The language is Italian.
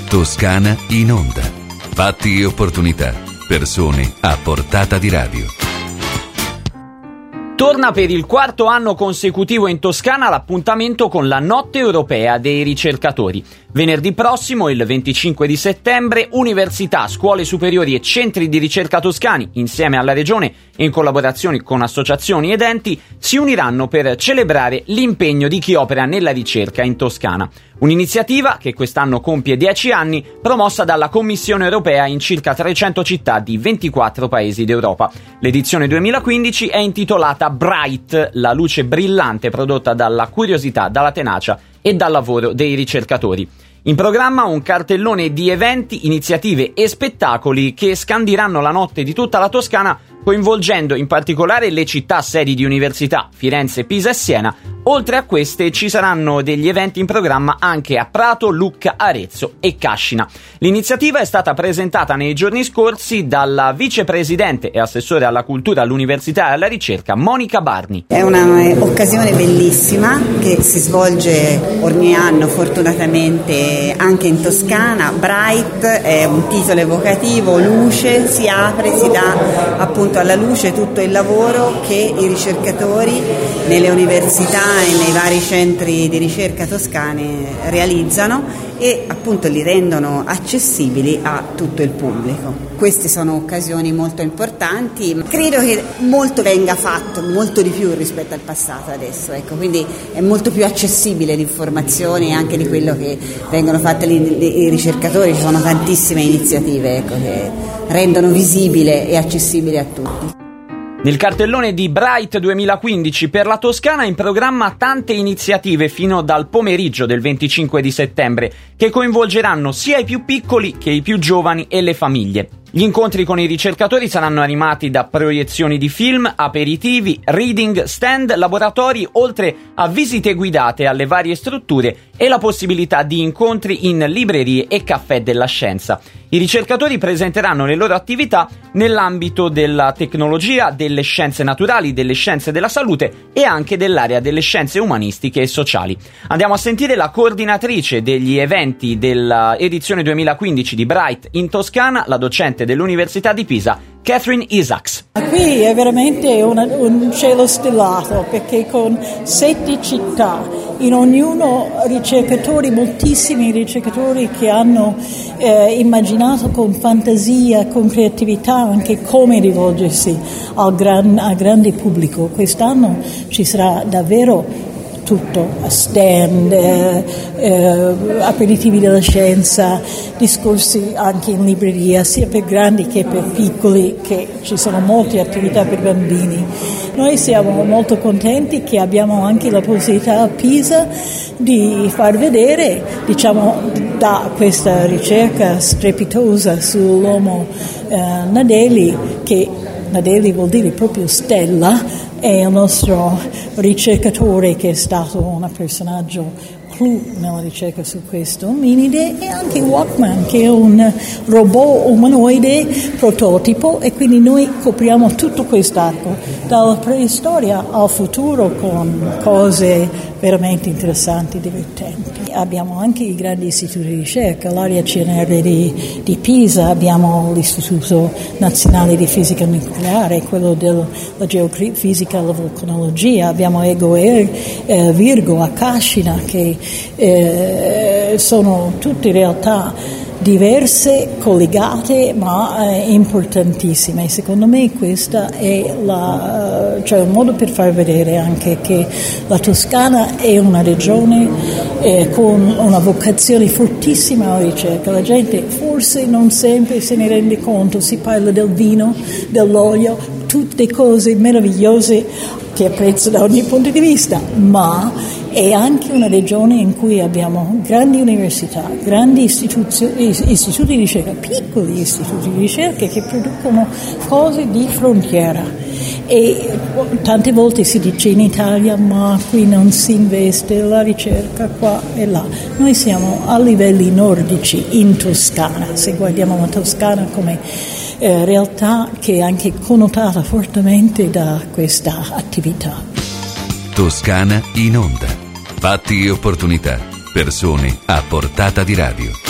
Toscana in onda. Fatti e opportunità. Persone a portata di radio. Torna per il quarto anno consecutivo in Toscana l'appuntamento con la Notte Europea dei Ricercatori. Venerdì prossimo, il 25 di settembre, università, scuole superiori e centri di ricerca toscani, insieme alla Regione e in collaborazione con associazioni ed enti, si uniranno per celebrare l'impegno di chi opera nella ricerca in Toscana. Un'iniziativa che quest'anno compie 10 anni, promossa dalla Commissione europea in circa 300 città di 24 paesi d'Europa. L'edizione 2015 è intitolata Bright, la luce brillante prodotta dalla curiosità, dalla tenacia e dal lavoro dei ricercatori. In programma un cartellone di eventi, iniziative e spettacoli che scandiranno la notte di tutta la Toscana, coinvolgendo in particolare le città sedi di università, Firenze, Pisa e Siena. Oltre a queste ci saranno degli eventi in programma anche a Prato, Lucca, Arezzo e Cascina. L'iniziativa è stata presentata nei giorni scorsi dalla vicepresidente e assessore alla cultura, all'università e alla ricerca Monica Barni. È un'occasione bellissima che si svolge ogni anno fortunatamente anche in Toscana. Bright è un titolo evocativo, luce, si apre, si dà appunto alla luce tutto il lavoro che i ricercatori nelle università e nei vari centri di ricerca toscane realizzano e appunto li rendono accessibili a tutto il pubblico. Queste sono occasioni molto importanti, credo che molto venga fatto, molto di più rispetto al passato adesso, ecco, quindi è molto più accessibile l'informazione anche di quello che vengono fatte i ricercatori. Ci sono tantissime iniziative, ecco, che rendono visibile e accessibile a tutti. Nel cartellone di Bright 2015 per la Toscana in programma tante iniziative fino dal pomeriggio del 25 di settembre che coinvolgeranno sia i più piccoli che i più giovani e le famiglie. Gli incontri con i ricercatori saranno animati da proiezioni di film, aperitivi, reading, stand, laboratori, oltre a visite guidate alle varie strutture e la possibilità di incontri in librerie e caffè della scienza. I ricercatori presenteranno le loro attività nell'ambito della tecnologia, delle scienze naturali, delle scienze della salute e anche dell'area delle scienze umanistiche e sociali. Andiamo a sentire la coordinatrice degli eventi dell'edizione 2015 di Bright in Toscana, la docente dell'Università di Pisa, Catherine Isaacs. Qui è veramente un cielo stellato, perché con 7 città, in ognuno ricercatori, moltissimi ricercatori che hanno immaginato con fantasia, con creatività anche come rivolgersi al grande pubblico. Quest'anno ci sarà davvero tutto, stand, aperitivi della scienza, discorsi anche in libreria, sia per grandi che per piccoli, che ci sono molte attività per bambini. Noi siamo molto contenti che abbiamo anche la possibilità a Pisa di far vedere, da questa ricerca strepitosa sull'uomo Nadelli, che Nadelli vuol dire proprio stella, è il nostro ricercatore che è stato un personaggio clou nella ricerca su questo ominide, e anche Walkman, che è un robot umanoide prototipo, e quindi noi copriamo tutto quest'arco dalla preistoria al futuro con cose veramente interessanti, divertenti. Abbiamo anche i grandi istituti di ricerca, l'area CNR di Pisa, abbiamo l'Istituto Nazionale di Fisica Nucleare, quello della geofisica e la vulcanologia, abbiamo Ego Virgo a Cascina, che sono tutte realtà diverse, collegate, ma importantissime. Secondo me questa è un modo per far vedere anche che la Toscana è una regione con una vocazione fortissima alla ricerca. La gente forse non sempre se ne rende conto, si parla del vino, dell'olio, tutte cose meravigliose che apprezzo da ogni punto di vista, ma è anche una regione in cui abbiamo grandi università, grandi istituti di ricerca, piccoli istituti di ricerca che producono cose di frontiera. E tante volte si dice in Italia, ma qui non si investe la ricerca qua e là. Noi siamo a livelli nordici in Toscana, se guardiamo la Toscana come realtà che è anche connotata fortemente da questa attività. Toscana in onda. Fatti e opportunità. Persone a portata di radio.